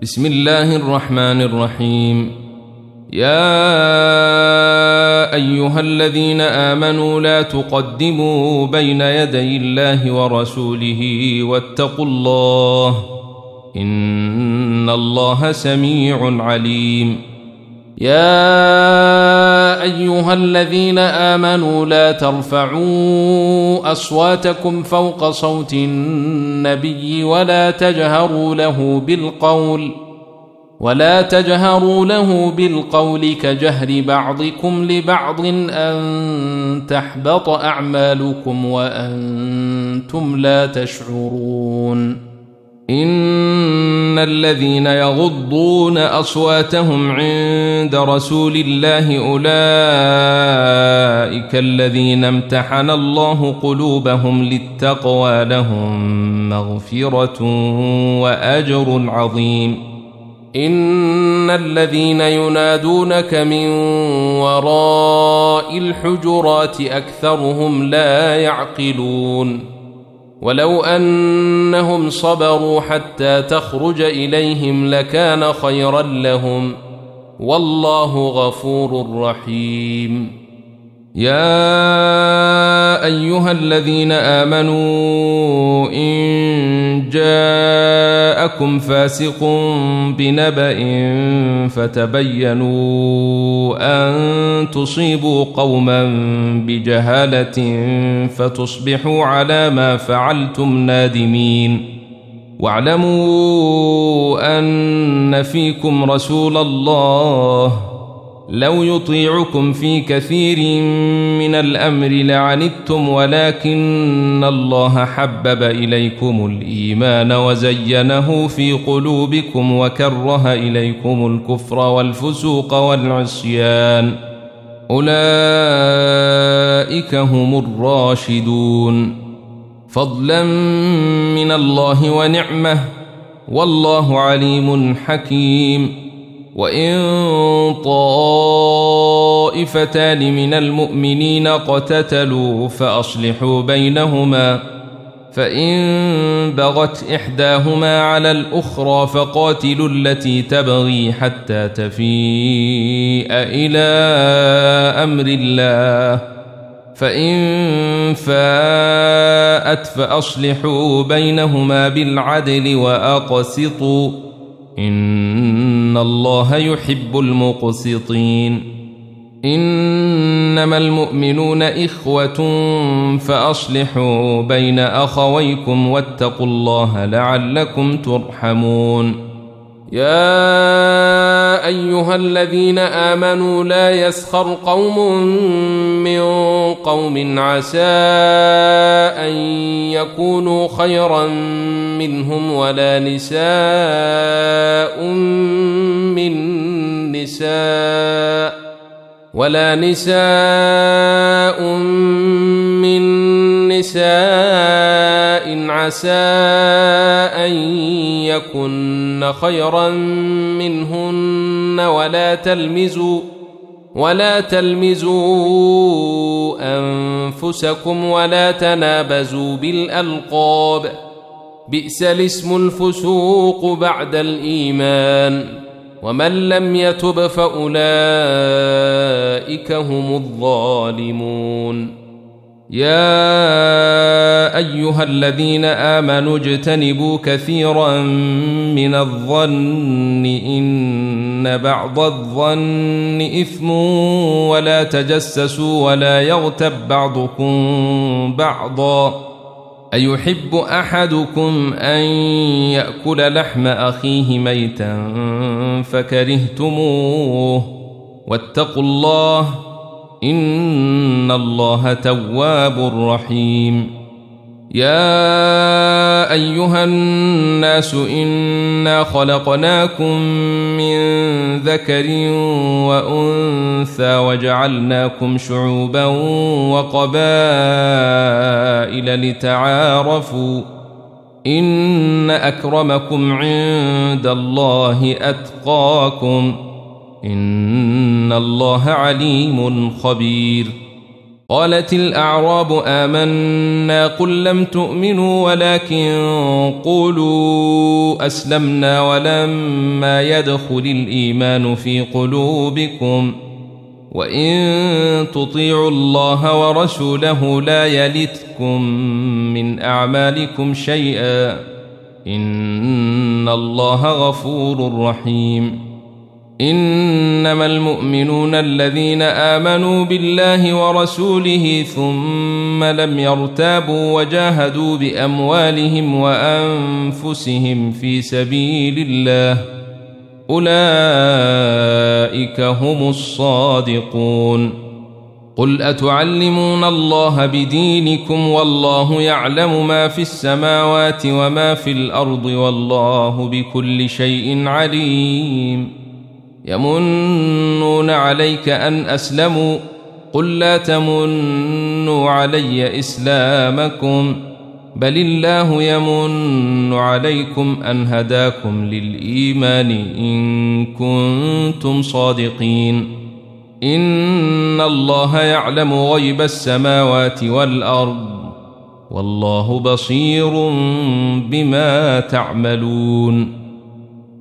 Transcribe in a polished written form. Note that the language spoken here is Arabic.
بسم الله الرحمن الرحيم. يا أيها الذين آمنوا لا تقدموا بين يدي الله ورسوله واتقوا الله إن الله سميع عليم. يا أيها الذين آمنوا لا ترفعوا أصواتكم فوق صوت النبي ولا تجهروا له بالقول كجهر بعضكم لبعض أن تحبط أعمالكم وأنتم لا تشعرون. إن الذين يغضون أصواتهم عند رسول الله أولئك الذين امتحن الله قلوبهم للتقوى لهم مغفرة وأجر عظيم. إن الذين ينادونك من وراء الحجرات أكثرهم لا يعقلون. ولو أنهم صبروا حتى تخرج إليهم لكان خيرا لهم والله غفور رحيم. يا أيها الذين آمنوا إن جاءكم فاسق بنبأ فتبينوا أن تصيبوا قوما بجهالة فتصبحوا على ما فعلتم نادمين. واعلموا أن فيكم رسول الله لو يطيعكم في كثير من الأمر لعنتم ولكن الله حبب إليكم الإيمان وزينه في قلوبكم وكره إليكم الكفر والفسوق والعصيان أولئك هم الراشدون فضلا من الله ونعمه والله عليم حكيم. وإن طائفتان من المؤمنين اقتتلوا فأصلحوا بينهما فإن بغت إحداهما على الأخرى فقاتلوا التي تبغي حتى تفيء إلى أمر الله فإن فاءت فأصلحوا بينهما بالعدل وأقسطوا إن الله يحب المقسطين. إنما المؤمنون إخوة فأصلحوا بين أخويكم واتقوا الله لعلكم ترحمون. يا أيها الذين آمنوا لا يسخر قوم من قوم عسى أن يكونوا خيرا منهم ولا نساء من نساء عسى أن يكن خيرا منهن ولا تلمزوا أنفسكم ولا تنابزوا بالألقاب بئس الاسم الفسوق بعد الإيمان ومن لم يتب فأولئك هم الظالمون. يا أيها الذين آمنوا اجتنبوا كثيرا من الظن إن بعض الظن إثم ولا تجسسوا ولا يغتب بعضكم بعضا أيحب أحدكم أن يأكل لحم أخيه ميتا فكرهتموه واتقوا الله إن الله تواب رحيم. يا أيها الناس إنا خلقناكم من ذكر وأنثى وجعلناكم شعوبا وقبائل لتعارفوا إن أكرمكم عند الله أتقاكم إن الله عليم خبير. قالت الأعراب آمنا قل لم تؤمنوا ولكن قولوا أسلمنا ولما يدخل الإيمان في قلوبكم وإن تطيعوا الله ورسوله لا يلتكم من أعمالكم شيئا إن الله غفور رحيم إنما المؤمنون الذين آمنوا بالله ورسوله ثم لم يرتابوا وجاهدوا بأموالهم وأنفسهم في سبيل الله أولئك هم الصادقون قل أتعلمون الله بدينكم والله يعلم ما في السماوات وما في الأرض والله بكل شيء عليم يمنون عليك أن أسلموا قل لا تمنوا علي إسلامكم بل الله يمن عليكم أن هداكم للإيمان إن كنتم صادقين إن الله يعلم غيب السماوات والأرض والله بصير بما تعملون